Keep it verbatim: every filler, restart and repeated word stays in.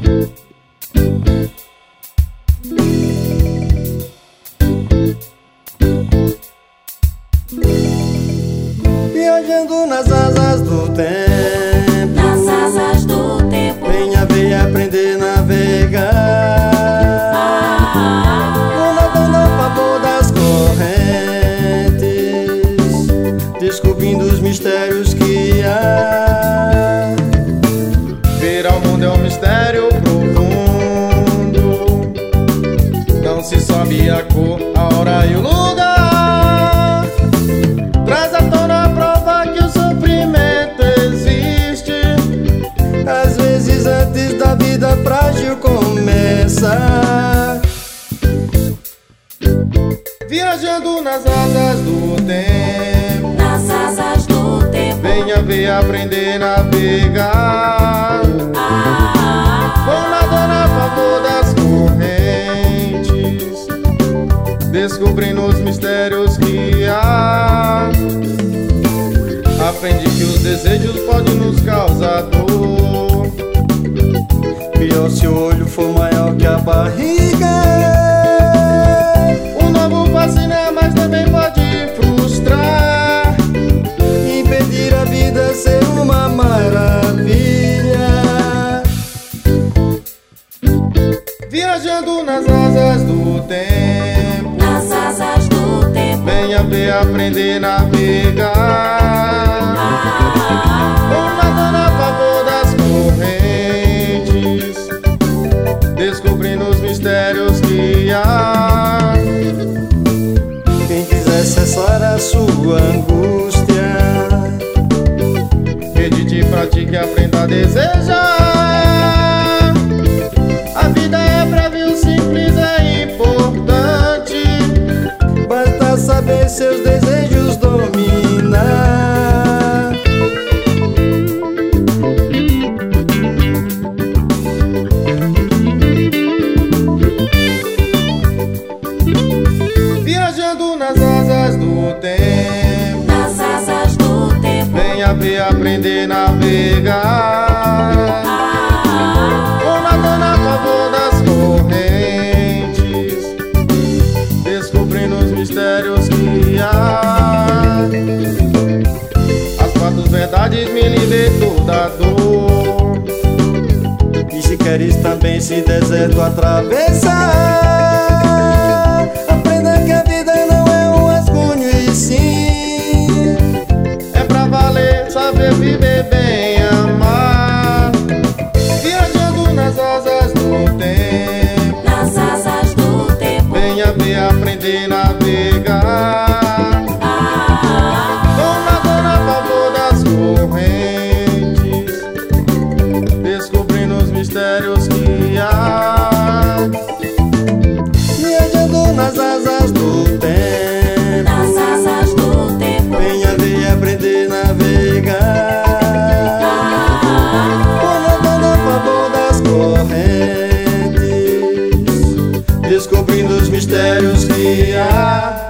Viajando nas asas do tempo, nas asas do tempo, venha ver aprender a navegar. Vou nadando a favor das correntes, descobrindo os mistérios que há. Ver ao mundo é um mistério profundo, não se sabe a cor, a hora e o lugar. Traz à tona a prova que o sofrimento existe, às vezes antes da vida frágil começa. Viajando nas asas do tempo, nas asas do tempo, venha ver aprender a navegar. Vou nadando a favor das correntes, descobrindo os mistérios que há. Aprendi que os desejos podem nos causar dor, Pior se o olho for maior que a barriga. o novo fascina, mas também pode frustrar, Impedir a vida ser uma maravilha. viajando nas asas do tempo, nas asas do tempo, venha ver aprender a navegar. Vou nadando a favor das correntes, descobrindo os mistérios que há. Quem quiser cessar a sua angústia, Medite, pratique, aprenda a desejar. A vida é breve, simples é importante, basta saber seus desejos dominar. viajando nas asas do tempo, nas asas do tempo, venha ver aprender a navegar. Vou nadando a favor das correntes, descobrindo os mistérios que há. As quatro verdades me libertou da dor, E se queres também esse deserto atravessar, aprenda que a vida não é um rascunho e sim é pra valer, saber viver bem, amar. Viajando nas asas do tempo, nas asas do tempo, venha ver aprender a navegar. Vou nadando a favor das correntes, descobrindo os mistérios que há. viajando nas asas do tempo, nas asas do tempo, venha ver aprender a navegar. Vou nadando a favor das correntes, descobrindo os mistérios que há.